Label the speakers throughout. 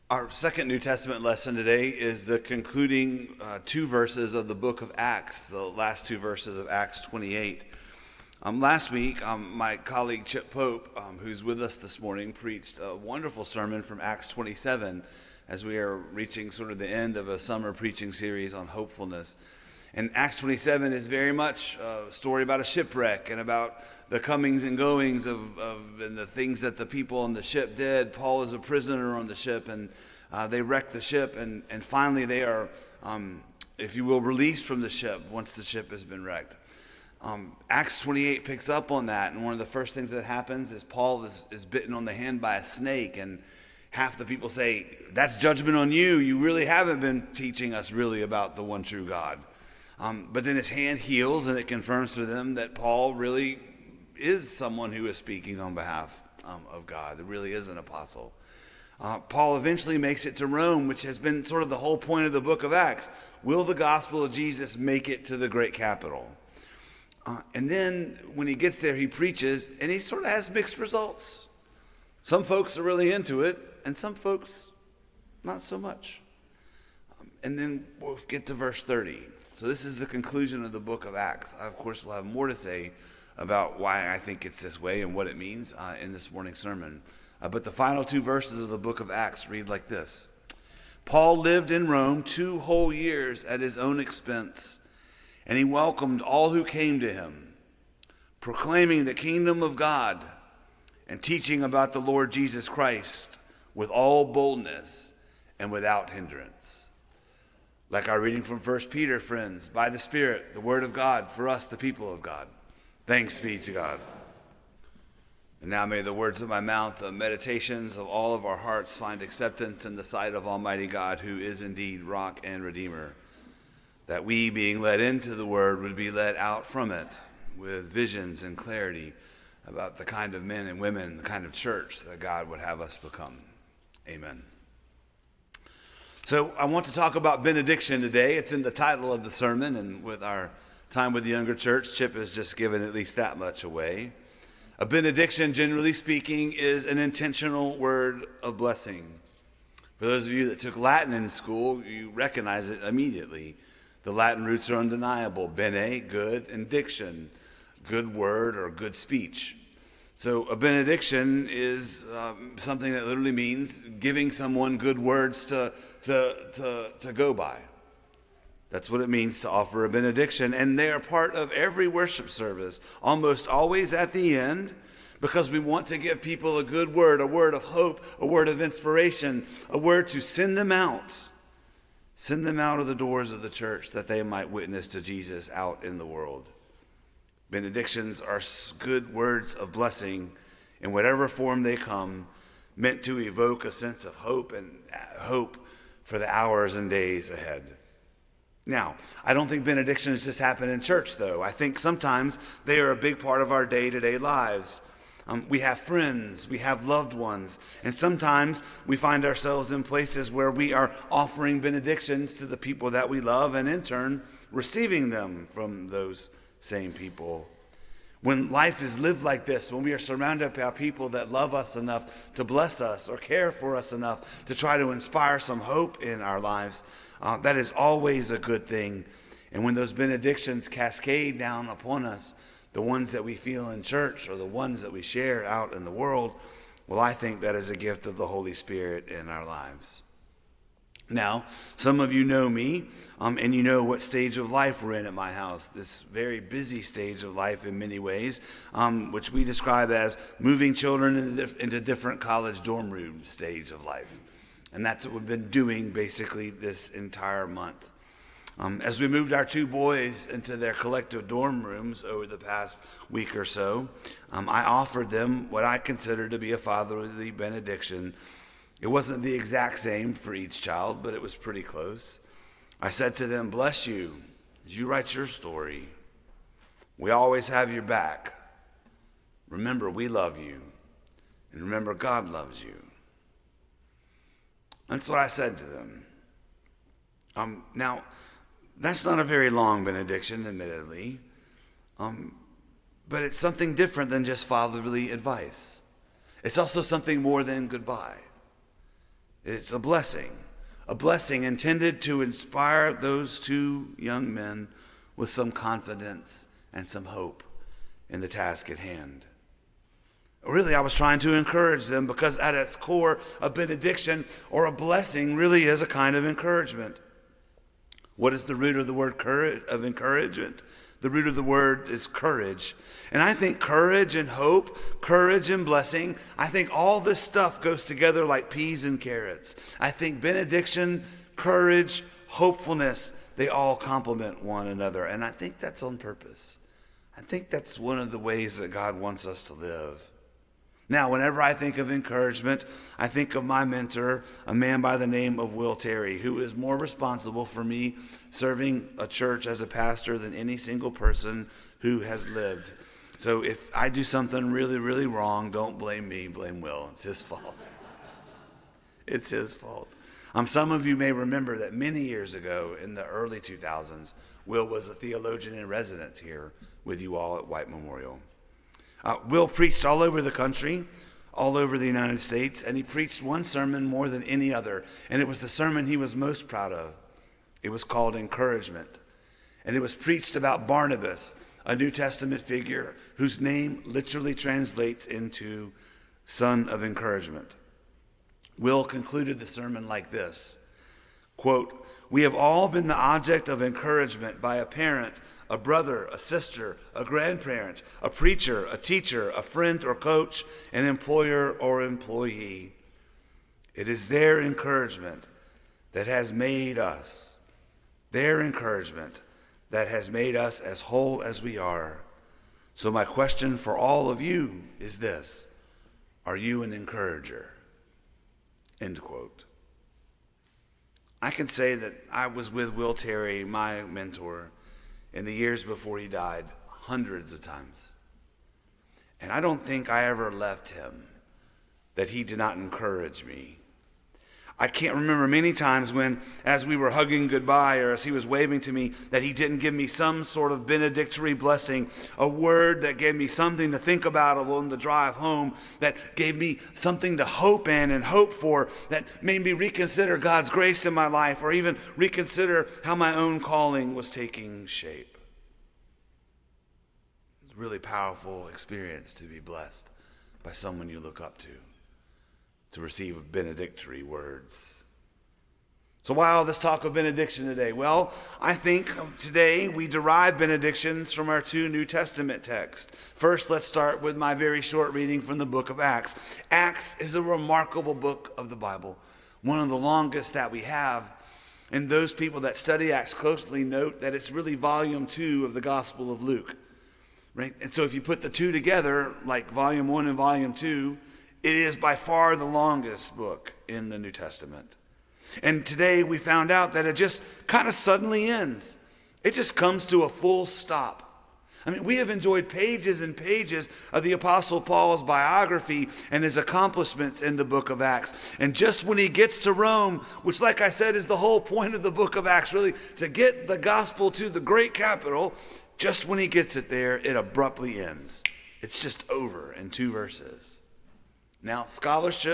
Speaker 1: Our second New Testament lesson today is the concluding two verses of the book of Acts, the last two verses of Acts 28. Last week, my colleague Chip Pope, who's with us this morning, preached a wonderful sermon from Acts 27 as we are reaching sort of the end of a summer preaching series on hopefulness. And Acts 27 is very much a story about a shipwreck and about the comings and goings of and the things that the people on the ship did. Paul is a prisoner on the ship, and they wreck the ship, and finally they are, if you will, released from the ship once the ship has been wrecked. Acts 28 picks up on that, and one of the first things that happens is Paul is bitten on the hand by a snake, and half the people say, that's judgment on you. You really haven't been teaching us really about the one true God. But then his hand heals, and it confirms to them that Paul really is someone who is speaking on behalf of God. It really is an apostle. Paul eventually makes it to Rome, which has been sort of the whole point of the book of Acts. Will the gospel of Jesus make it to the great capital? And then when he gets there, he preaches, and he sort of has mixed results. Some folks are really into it, and some folks not so much. And then we'll get to verse 30. So this is the conclusion of the book of Acts. I, of course, will have more to say about why I think it's this way and what it means in this morning's sermon. But the final two verses of the book of Acts read like this. Paul lived in Rome 2 whole years at his own expense, and he welcomed all who came to him, proclaiming the kingdom of God and teaching about the Lord Jesus Christ with all boldness and without hindrance. Like our reading from 1 Peter, friends, by the Spirit, the word of God for us, the people of God. Thanks be to God. And now may the words of my mouth, the meditations of all of our hearts find acceptance in the sight of Almighty God, who is indeed rock and redeemer, that we, being led into the word, would be led out from it with visions and clarity about the kind of men and women, the kind of church that God would have us become. Amen. So I want to talk about benediction today. It's in the title of the sermon, and with our time with the younger church, Chip has just given at least that much away. A benediction, generally speaking, is an intentional word of blessing. For those of you that took Latin in school, you recognize it immediately. The Latin roots are undeniable. Bene, good, and diction, good word or good speech. So a benediction is something that literally means giving someone good words to go by. That's what it means to offer a benediction. And they are part of every worship service, almost always at the end, because we want to give people a good word, a word of hope, a word of inspiration, a word to send them out. Send them out of the doors of the church that they might witness to Jesus out in the world. Benedictions are good words of blessing in whatever form they come, meant to evoke a sense of hope and hope for the hours and days ahead. Now, I don't think benedictions just happen in church, though. I think sometimes they are a big part of our day-to-day lives. We have friends, we have loved ones, and sometimes we find ourselves in places where we are offering benedictions to the people that we love and in turn receiving them from those same people. When life is lived like this, when we are surrounded by people that love us enough to bless us or care for us enough to try to inspire some hope in our lives, that is always a good thing. And when those benedictions cascade down upon us, the ones that we feel in church or the ones that we share out in the world, well, I think that is a gift of the Holy Spirit in our lives. Now, some of you know me, and you know what stage of life we're in at my house, this very busy stage of life in many ways, which we describe as moving children into different college dorm room stage of life. And that's what we've been doing basically this entire month. As we moved our 2 boys into their collective dorm rooms over the past week or so, I offered them what I consider to be a fatherly benediction. It wasn't the exact same for each child, but it was pretty close. I said to them, bless you as you write your story. We always have your back. Remember, we love you. And remember, God loves you. That's what I said to them. Now, that's not a very long benediction, admittedly. But it's something different than just fatherly advice. It's also something more than goodbye. It's a blessing intended to inspire those two young men with some confidence and some hope in the task at hand. Really, I was trying to encourage them because at its core, a benediction or a blessing really is a kind of encouragement. What is the root of the word of encouragement? The root of the word is courage. And I think courage and hope, courage and blessing, I think all this stuff goes together like peas and carrots. I think benediction, courage, hopefulness, they all complement one another. And I think that's on purpose. I think that's one of the ways that God wants us to live. Now, whenever I think of encouragement, I think of my mentor, a man by the name of Will Terry, who is more responsible for me serving a church as a pastor than any single person who has lived. So if I do something really, really wrong, don't blame me, blame Will. It's his fault. It's his fault. Some of you may remember that many years ago in the early 2000s, Will was a theologian in residence here with you all at White Memorial. Will preached all over the country, all over the United States, and he preached one sermon more than any other, and it was the sermon he was most proud of. It was called Encouragement, and it was preached about Barnabas, a New Testament figure whose name literally translates into son of encouragement. Will concluded the sermon like this, quote, "We have all been the object of encouragement by a parent, a brother, a sister, a grandparent, a preacher, a teacher, a friend or coach, an employer or employee. It is their encouragement that has made us, as whole as we are. So my question for all of you is this: are you an encourager?" End quote. I can say that I was with Will Terry, my mentor, in the years before he died, hundreds of times. And I don't think I ever left him that he did not encourage me. I can't remember many times when, as we were hugging goodbye or as he was waving to me, that he didn't give me some sort of benedictory blessing, a word that gave me something to think about along the drive home, that gave me something to hope in and hope for, that made me reconsider God's grace in my life or even reconsider how my own calling was taking shape. It's a really powerful experience to be blessed by someone you look up to receive benedictory words. So why all this talk of benediction today? Well, I think today we derive benedictions from our two New Testament texts. First, let's start with my very short reading from the book of Acts. Acts is a remarkable book of the Bible, one of the longest that we have. And those people that study Acts closely note that it's really volume 2 of the Gospel of Luke. Right? And so if you put the two together, like volume 1 and volume 2, it is by far the longest book in the New Testament. And today we found out that it just kind of suddenly ends. It just comes to a full stop. I mean, we have enjoyed pages and pages of the Apostle Paul's biography and his accomplishments in the book of Acts. And just when he gets to Rome, which, like I said, is the whole point of the book of Acts, really, to get the gospel to the great capital, just when he gets it there, it abruptly ends. It's just over in 2 verses. Now, scholars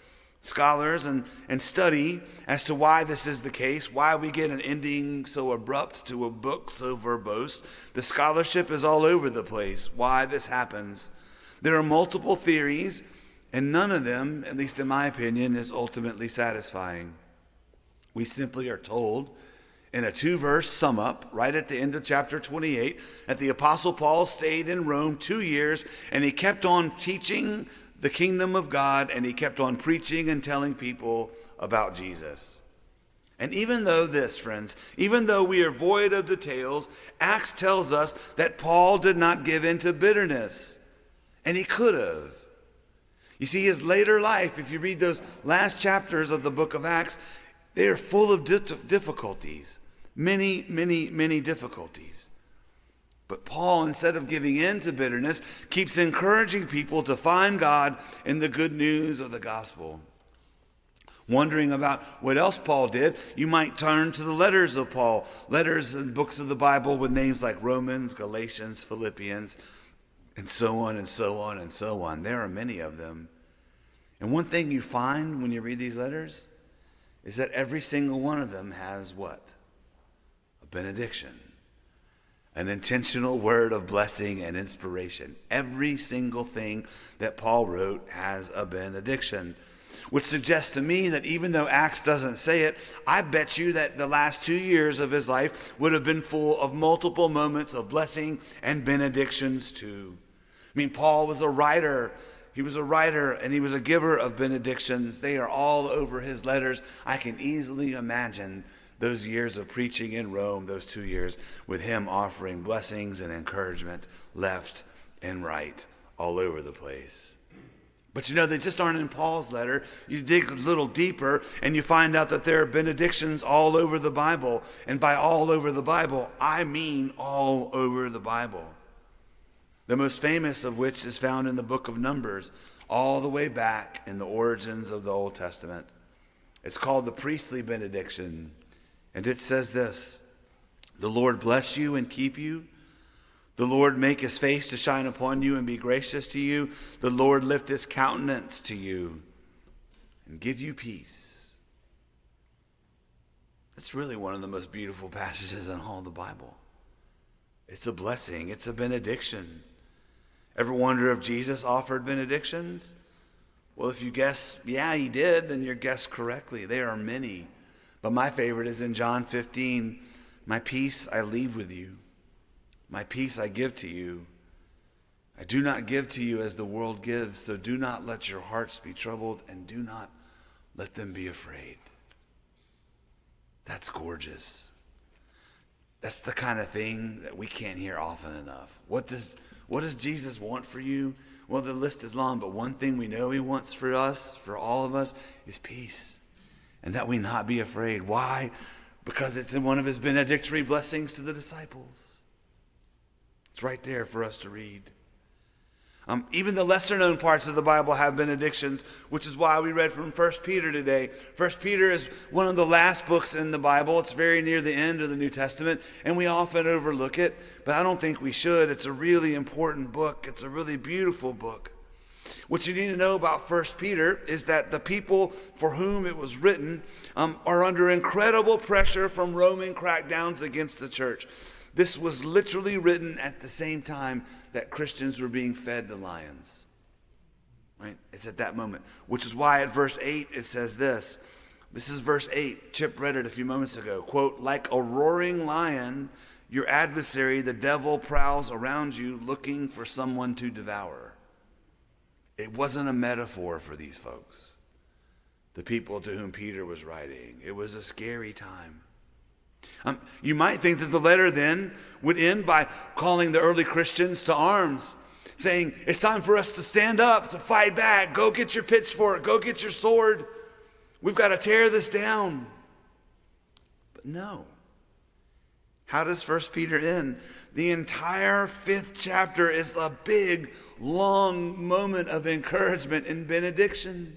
Speaker 1: and study as to why this is the case, why we get an ending so abrupt to a book so verbose. The scholarship is all over the place, why this happens. There are multiple theories, and none of them, at least in my opinion, is ultimately satisfying. We simply are told in a 2-verse sum up, right at the end of chapter 28, that the Apostle Paul stayed in Rome 2 years, and he kept on teaching the kingdom of God, and he kept on preaching and telling people about Jesus. And even though we are void of details, Acts tells us that Paul did not give in to bitterness, and he could have. You see, his later life, if you read those last chapters of the book of Acts, they are full of difficulties, many, many, many difficulties. But Paul, instead of giving in to bitterness, keeps encouraging people to find God in the good news of the gospel. Wondering about what else Paul did, you might turn to the letters of Paul, letters and books of the Bible with names like Romans, Galatians, Philippians, and so on and so on and so on. There are many of them. And one thing you find when you read these letters is that every single one of them has what? A benediction. An intentional word of blessing and inspiration. Every single thing that Paul wrote has a benediction, which suggests to me that even though Acts doesn't say it, I bet you that the last 2 years of his life would have been full of multiple moments of blessing and benedictions too. I mean, Paul was a writer. He was a writer and he was a giver of benedictions. They are all over his letters. I can easily imagine those years of preaching in Rome, those 2 years, with him offering blessings and encouragement left and right all over the place. But you know, they just aren't in Paul's letter. You dig a little deeper and you find out that there are benedictions all over the Bible. And by all over the Bible, I mean all over the Bible. The most famous of which is found in the book of Numbers, all the way back in the origins of the Old Testament. It's called the priestly benediction. And it says this: "The Lord bless you and keep you. The Lord make his face to shine upon you and be gracious to you. The Lord lift his countenance to you and give you peace." That's really one of the most beautiful passages in all the Bible. It's a blessing. It's a benediction. Ever wonder if Jesus offered benedictions? Well, if you guess, yeah, he did, then you guessed correctly. There are many. But my favorite is in John 15. "My peace I leave with you. My peace I give to you. I do not give to you as the world gives, so do not let your hearts be troubled and do not let them be afraid." That's gorgeous. That's the kind of thing that we can't hear often enough. What does Jesus want for you? Well, the list is long, but one thing we know he wants for us, for all of us, is peace. And that we not be afraid. Why? Because it's in one of his benedictory blessings to the disciples. It's right there for us to read. Even the lesser known parts of the Bible have benedictions, which is why we read from 1 Peter today. 1 Peter is one of the last books in the Bible. It's very near the end of the New Testament, and we often overlook it, but I don't think we should. It's a really important book. It's a really beautiful book. What you need to know about 1 Peter is that the people for whom it was written are under incredible pressure from Roman crackdowns against the church. This was literally written at the same time that Christians were being fed to lions. Right? It's at that moment, which is why at verse 8 it says this. This is verse 8. Chip read it a few moments ago. Quote, "Like a roaring lion, your adversary, the devil, prowls around you looking for someone to devour." It wasn't a metaphor for these folks, the people to whom Peter was writing. It was a scary time. You might think that the letter then would end by calling the early Christians to arms, saying, it's time for us to stand up, to fight back. Go get your pitchfork. Go get your sword. We've got to tear this down. But no. How does 1 Peter end? The entire 5th chapter is a big, long moment of encouragement and benediction.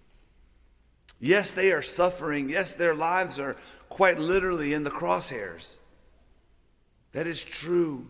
Speaker 1: Yes, they are suffering. Yes, their lives are quite literally in the crosshairs. That is true.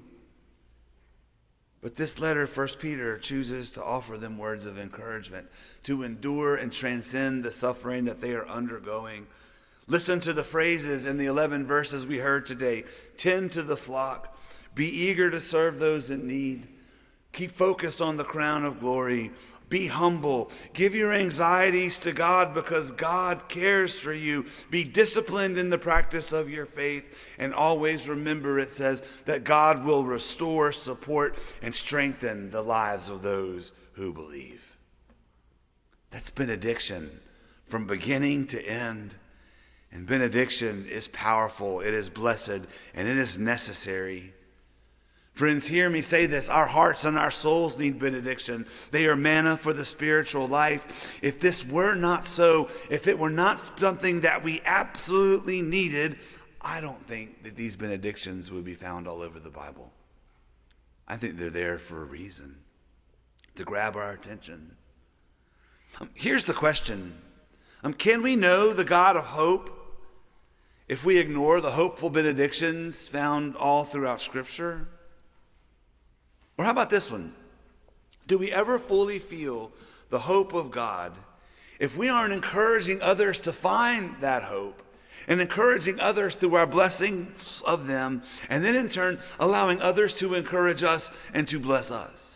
Speaker 1: But this letter, 1 Peter, chooses to offer them words of encouragement, to endure and transcend the suffering that they are undergoing. Listen to the phrases in the 11 verses we heard today. Tend to the flock. Be eager to serve those in need. Keep focused on the crown of glory. Be humble. Give your anxieties to God because God cares for you. Be disciplined in the practice of your faith. And always remember, it says, that God will restore, support, and strengthen the lives of those who believe. That's benediction from beginning to end. And benediction is powerful, it is blessed, and it is necessary. Friends, hear me say this. Our hearts and our souls need benediction. They are manna for the spiritual life. If this were not so, if it were not something that we absolutely needed, I don't think that these benedictions would be found all over the Bible. I think they're there for a reason, to grab our attention. Here's the question. Can we know the God of hope if we ignore the hopeful benedictions found all throughout Scripture? Or how about this one? Do we ever fully feel the hope of God if we aren't encouraging others to find that hope and encouraging others through our blessing of them, and then in turn allowing others to encourage us and to bless us.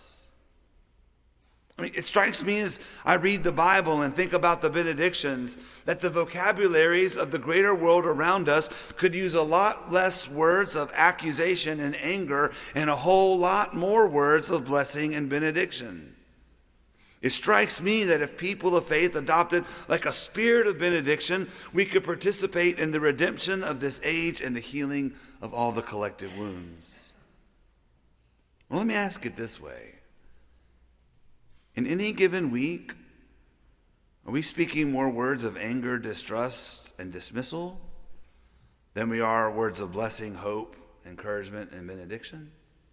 Speaker 1: I mean, it strikes me as I read the Bible and think about the benedictions that the vocabularies of the greater world around us could use a lot less words of accusation and anger and a whole lot more words of blessing and benediction. It strikes me that if people of faith adopted like a spirit of benediction, we could participate in the redemption of this age and the healing of all the collective wounds. Well, let me ask it this way. In any given week, are we speaking more words of anger, distrust, and dismissal than we are words of blessing, hope, encouragement, and benediction?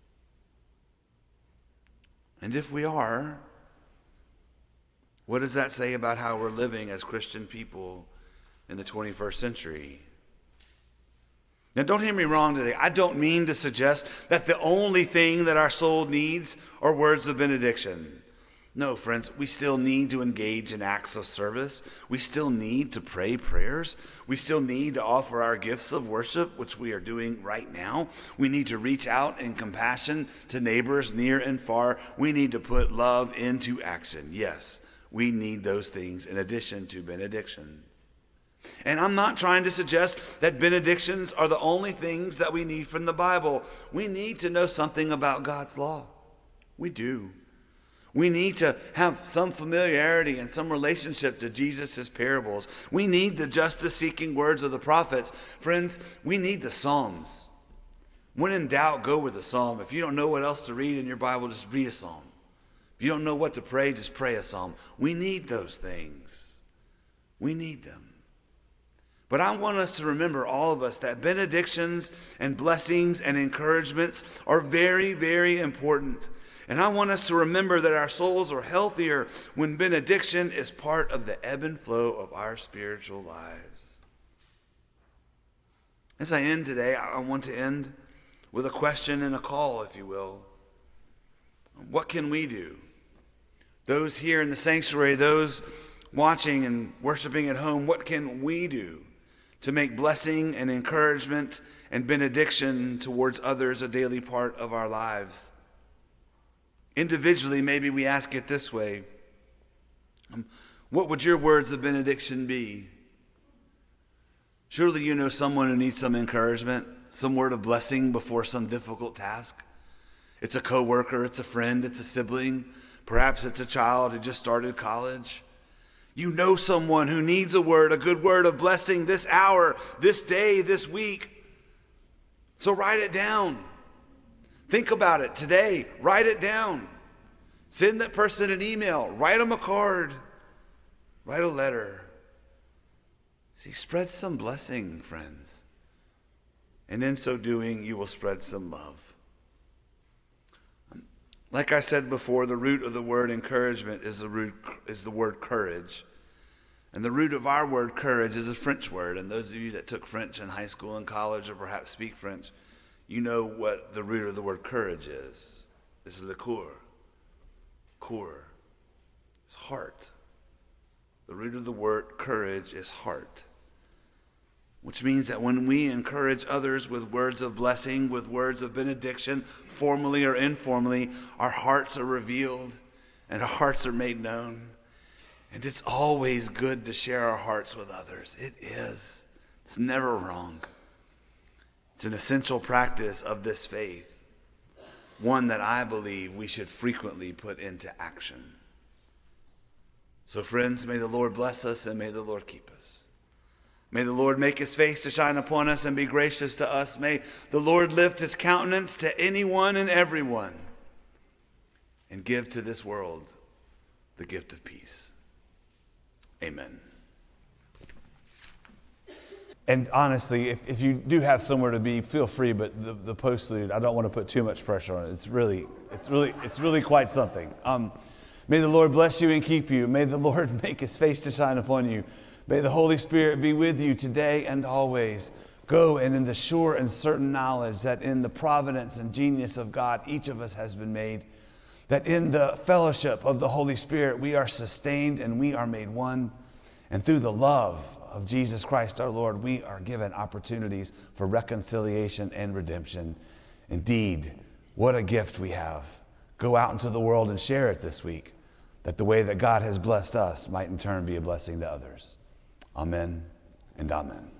Speaker 1: And if we are, what does that say about how we're living as Christian people in the 21st century? Now, don't hear me wrong today. I don't mean to suggest that the only thing that our soul needs are words of benediction. No, friends, we still need to engage in acts of service. We still need to pray prayers. We still need to offer our gifts of worship, which we are doing right now. We need to reach out in compassion to neighbors near and far. We need to put love into action. Yes, we need those things in addition to benediction. And I'm not trying to suggest that benedictions are the only things that we need from the Bible. We need to know something about God's law. We do. We need to have some familiarity and some relationship to Jesus' parables. We need the justice-seeking words of the prophets. Friends, we need the Psalms. When in doubt, go with the Psalm. If you don't know what else to read in your Bible, just read a Psalm. If you don't know what to pray, just pray a Psalm. We need those things. We need them. But I want us to remember, all of us, that benedictions and blessings and encouragements are very, very important. And I want us to remember that our souls are healthier when benediction is part of the ebb and flow of our spiritual lives. As I end today, I want to end with a question and a call, if you will. What can we do? Those here in the sanctuary, those watching and worshiping at home, what can we do to make blessing and encouragement and benediction towards others a daily part of our lives? Individually, maybe we ask it this way. What would your words of benediction be? Surely you know someone who needs some encouragement, some word of blessing before some difficult task. It's a coworker, it's a friend, it's a sibling. Perhaps it's a child who just started college. You know someone who needs a word, a good word of blessing this hour, this day, this week. So write it down. Think about it today. Write it down. Send that person an email. Write them a card. Write a letter. See, spread some blessing, friends. And in so doing, you will spread some love. Like I said before, the root of the word encouragement is the word courage. And the root of our word courage is a French word. And those of you that took French in high school and college or perhaps speak French, you know what the root of the word courage is. It's le coeur. Coeur. It's heart. The root of the word courage is heart. Which means that when we encourage others with words of blessing, with words of benediction, formally or informally, our hearts are revealed and our hearts are made known. And it's always good to share our hearts with others. It is. It's never wrong. It's an essential practice of this faith, one that I believe we should frequently put into action. So friends, may the Lord bless us and may the Lord keep us. May the Lord make his face to shine upon us and be gracious to us. May the Lord lift his countenance to anyone and everyone and give to this world the gift of peace. Amen. And honestly, if you do have somewhere to be, feel free, but the postlude, I don't want to put too much pressure on it. It's really quite something. May the Lord bless you and keep you. May the Lord make his face to shine upon you. May the Holy Spirit be with you today and always. Go and in the sure and certain knowledge that in the providence and genius of God, each of us has been made. that in the fellowship of the Holy Spirit, we are sustained and we are made one. And through the love of Jesus Christ our Lord, we are given opportunities for reconciliation and redemption. Indeed, what a gift we have. Go out into the world and share it this week, that the way that God has blessed us might in turn be a blessing to others. Amen and amen.